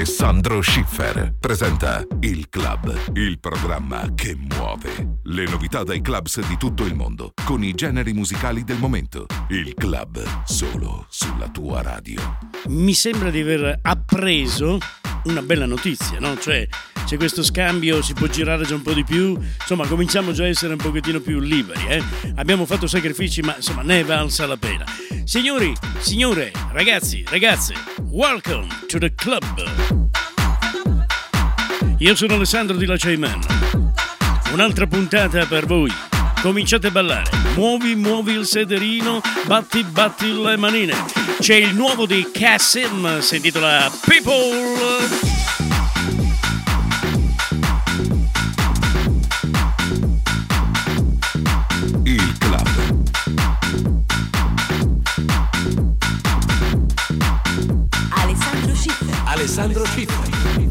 Alessandro Schiffer presenta Il Club, il programma che muove. Le novità dai clubs di tutto il mondo, con i generi musicali del momento. Il Club, solo sulla tua radio. Mi sembra di aver appreso una bella notizia, no? Cioè, c'è questo scambio, si può girare già un po' di più, insomma cominciamo già a essere un pochettino più liberi, Abbiamo fatto sacrifici, ma insomma ne è valsa la pena. Signori, signore, ragazzi, ragazze, welcome to the club. Io sono Alessandro di La Cayman. Un'altra puntata per voi. Cominciate a ballare, muovi il sederino, batti le manine. C'è il nuovo di Kassim, si intitola People. Alessandro Schiffer.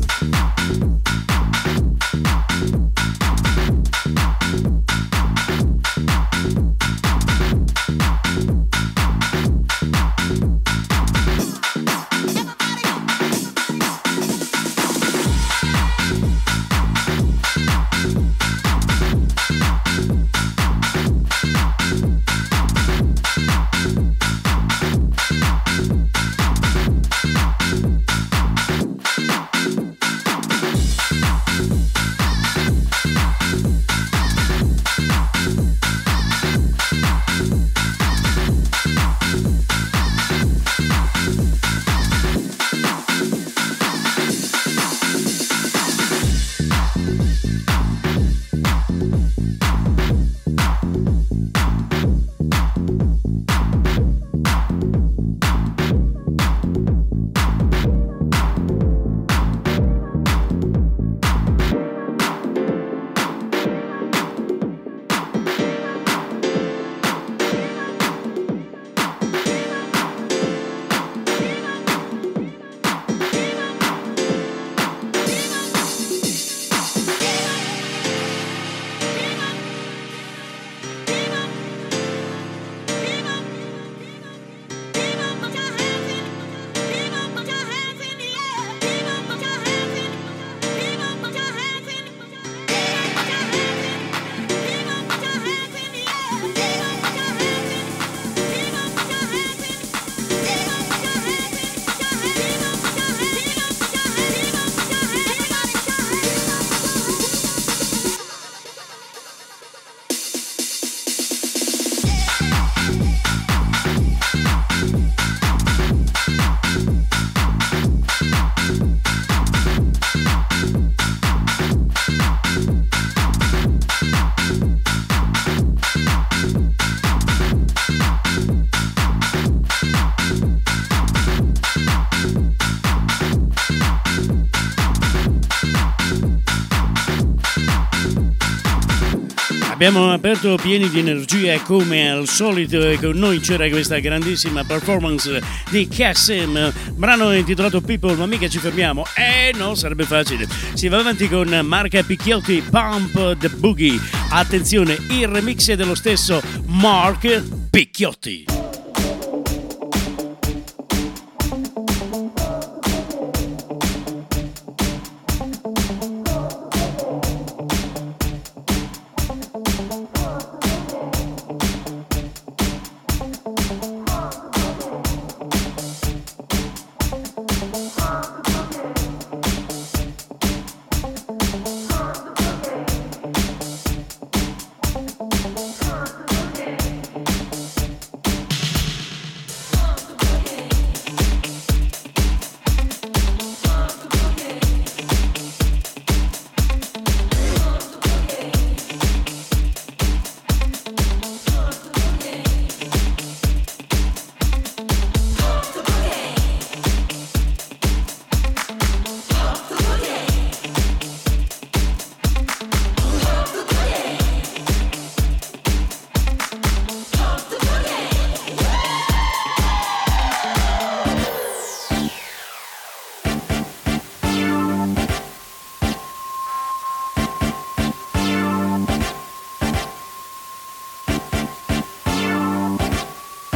Abbiamo aperto pieni di energia come al solito e con noi c'era questa grandissima performance di Kassim, brano intitolato People, ma mica ci fermiamo, no, sarebbe facile. Si va avanti con Marca Picchiotti, Pump the Boogie. Attenzione, il remix è dello stesso Mark Picchiotti.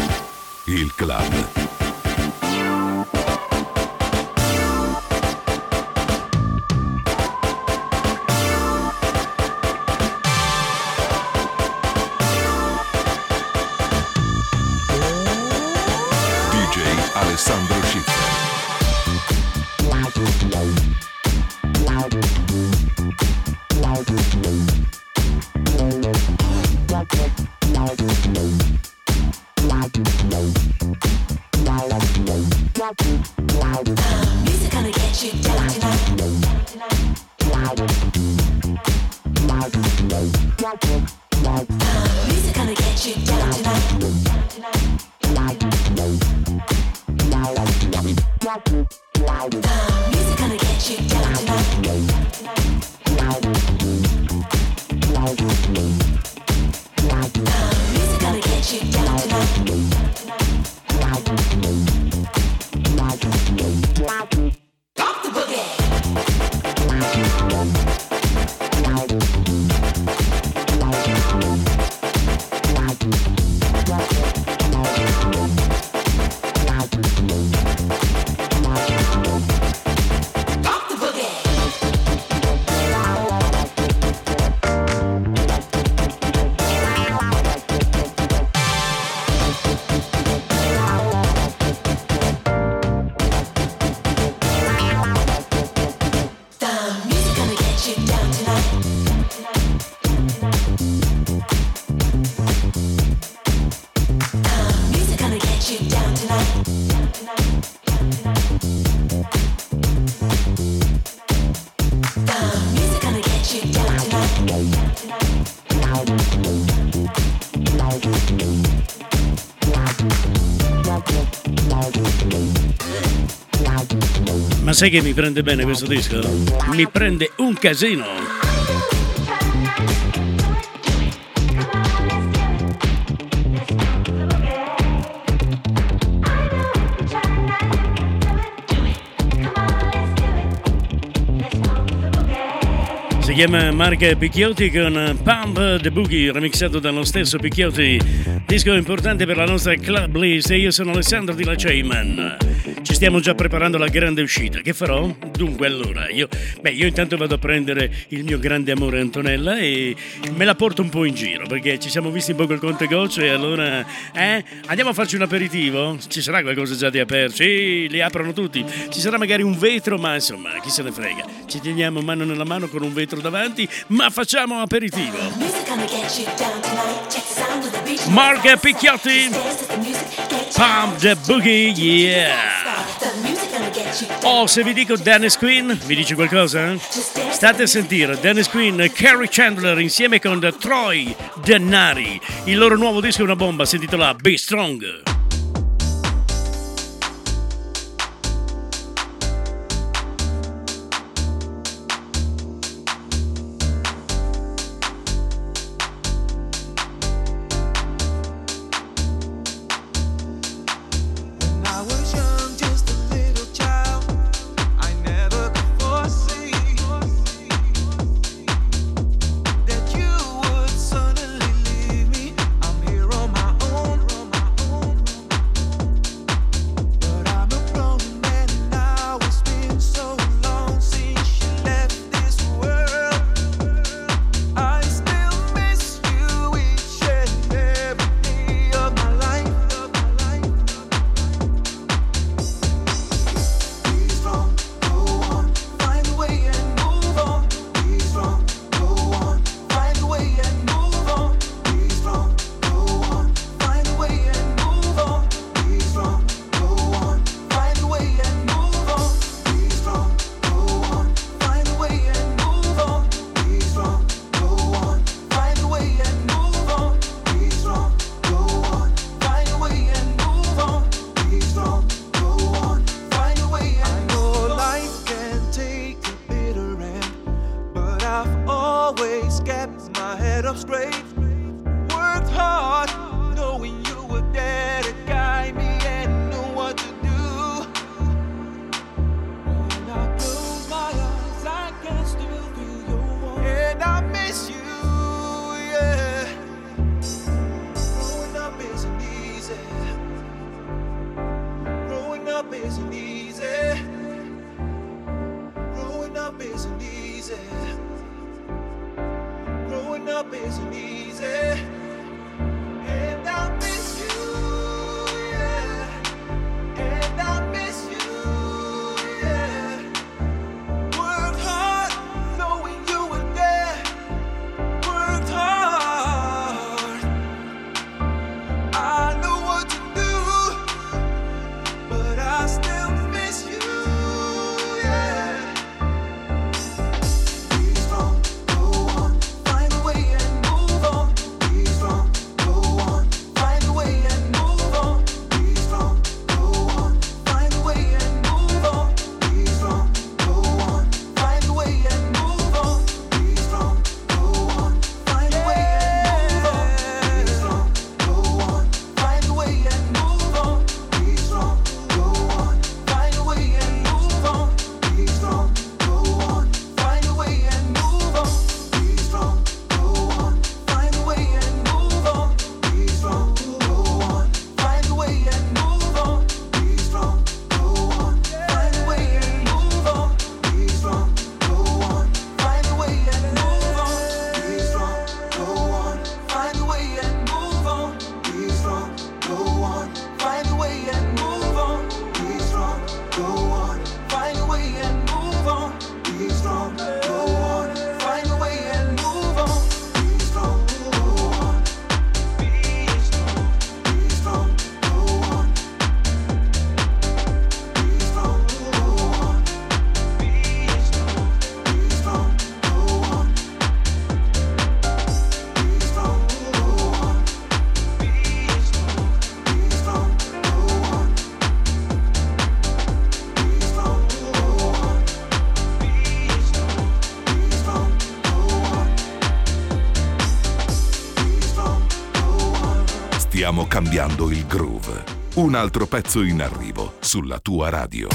Il Club. Ma sai che mi prende bene questo disco? Mi prende un casino. Si chiama Mark Picchiotti con Pump the Boogie, remixato dallo stesso Picchiotti. Disco importante per la nostra club list e io sono Alessandro Di La Ceyman. Ci stiamo già preparando la grande uscita. Che farò? Dunque allora, io intanto vado a prendere il mio grande amore Antonella e me la porto un po' in giro perché ci siamo visti un po' col Conte Gocce e allora andiamo a farci un aperitivo? Ci sarà qualcosa già di aperto? Sì, li aprono tutti. Ci sarà magari un vetro, ma insomma, chi se ne frega. Ci teniamo mano nella mano con un vetro davanti, ma facciamo aperitivo. Mark Picchiotti, Pump the Boogie, yeah! Oh, se vi dico Dennis Quinn, vi dice qualcosa? State a sentire Dennis Quinn e Carrie Chandler insieme con Troy Denari. Il loro nuovo disco è una bomba, si intitola Be Strong. Yeah. Stiamo cambiando il groove. Un altro pezzo in arrivo sulla tua radio.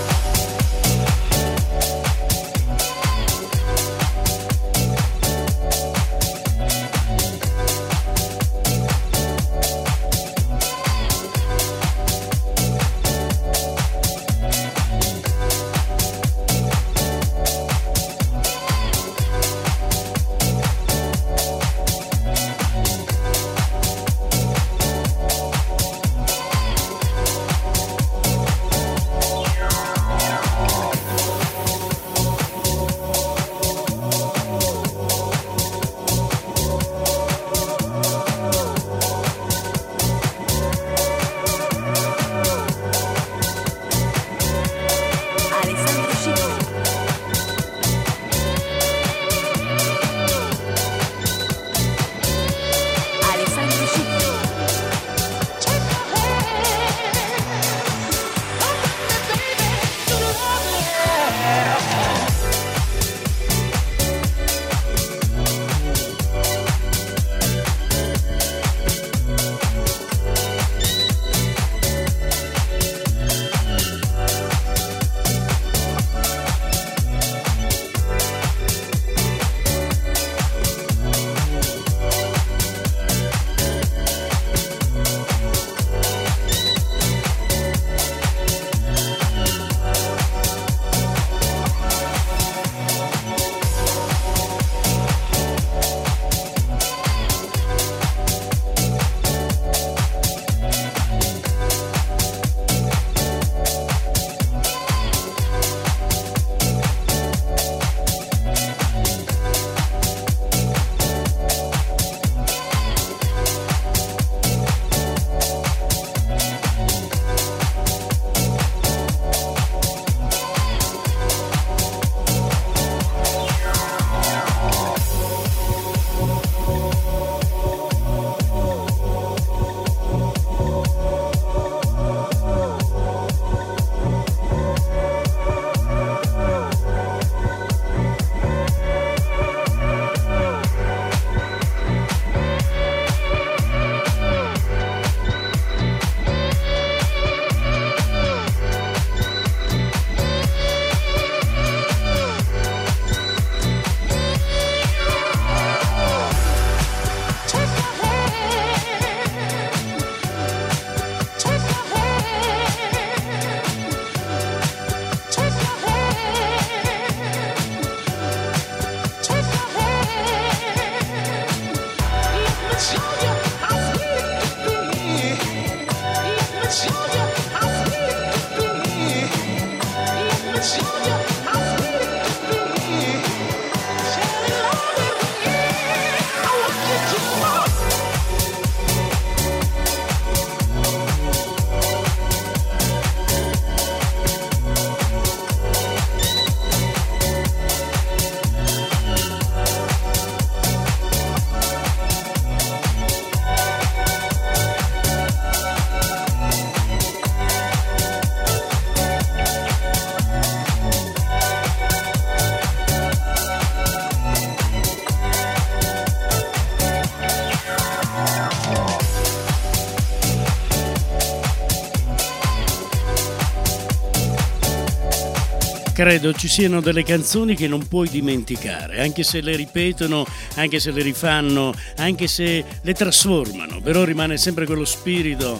Credo ci siano delle canzoni che non puoi dimenticare, anche se le ripetono, anche se le rifanno, anche se le trasformano, però rimane sempre quello spirito,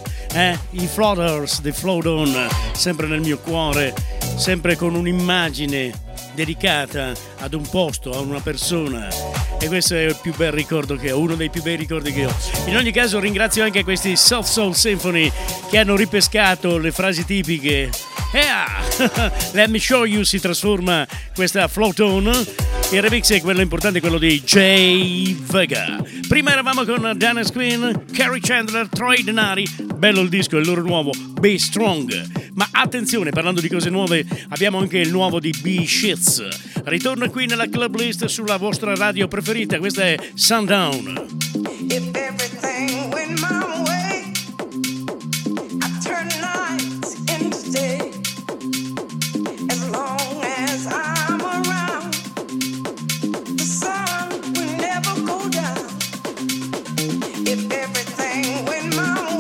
I Floaters, The Float On, sempre nel mio cuore, sempre con un'immagine dedicata ad un posto, a una persona. E questo è il più bel ricordo che ho, uno dei più bei ricordi che ho. In ogni caso ringrazio anche questi Soft Soul Symphony che hanno ripescato le frasi tipiche. Let me show you si trasforma questa Float On. Il remix è quello importante, quello di Jay Vega. Prima eravamo con Dennis Quinn, Carrie Chandler, Troy Denari. Bello il disco, il loro nuovo Be Strong. Ma attenzione, parlando di cose nuove, abbiamo anche il nuovo di B-Shits. Ritorna qui nella club list sulla vostra radio preferita. Questa è Sundown. If everything went my way, I'd turn nights into day. As long as I'm around, the sun will never go down. If everything went my way,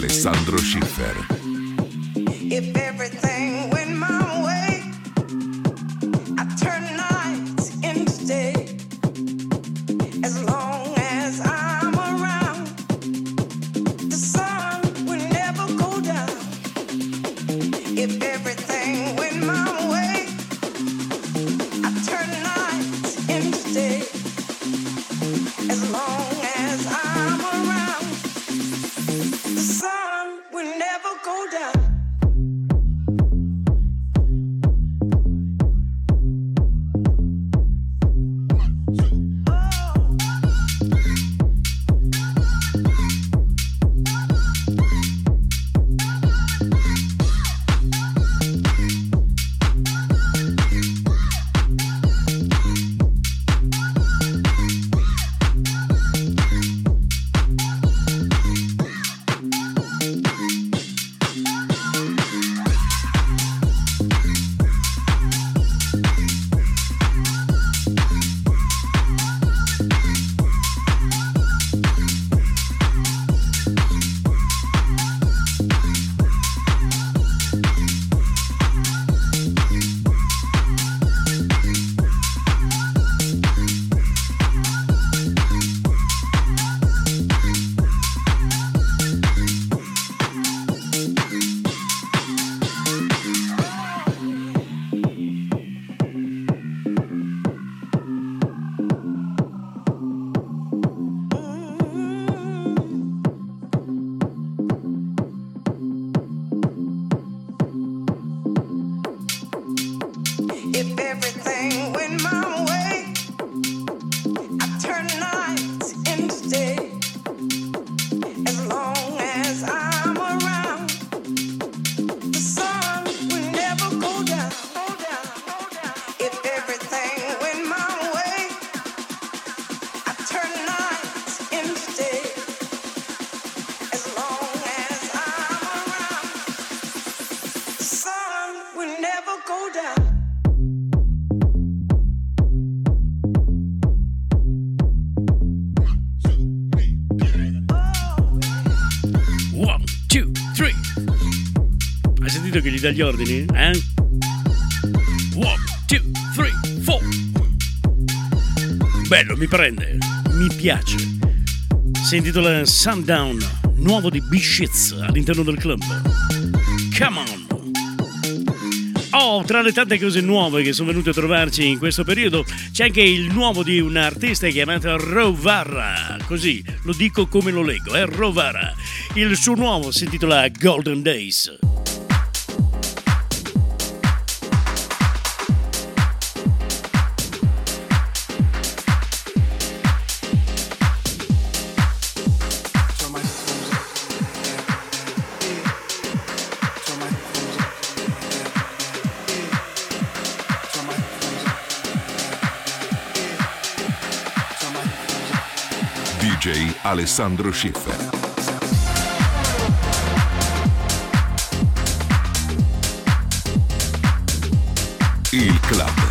Alessandro Schiffer. If everything went my way, I'd turn nights into day. As long as I'm around, the sun will never go down. If everything went my way, I'd turn nights into day. As long as I'm around, the sun will never go down. If everything went my way, I'd turn nights into day. As long as I'm around, the sun will never go down. If everything went my way, I'd turn nights into day. As long as I'm around, the sun will never go down. Hai sentito che gli dà gli ordini? 1, 2, 3, 4. Bello, mi prende, mi piace. Si intitola Sundown, nuovo di B-Shits all'interno del club. Come on! Oh, tra le tante cose nuove che sono venute a trovarci in questo periodo c'è anche il nuovo di un artista chiamato Rovara, così lo dico come lo leggo, Rovara. Il suo nuovo si intitola Golden Days. DJ Alessandro Schiffer. Il club.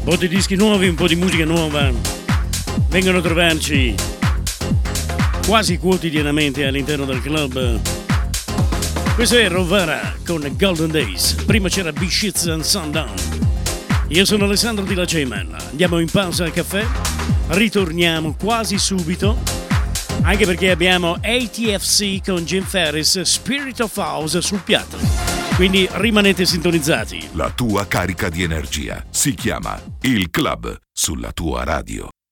Un po' di dischi nuovi, un po' di musica nuova vengono a trovarci quasi quotidianamente all'interno del club. Questo è Rovara con Golden Days. Prima c'era Bishits and Sundown. Io sono Alessandro Di La Geman. Andiamo in pausa al caffè. Ritorniamo quasi subito, anche perché abbiamo ATFC con Jim Ferris, Spirit of House sul piatto. Quindi rimanete sintonizzati. La tua carica di energia si chiama Il Club sulla tua radio.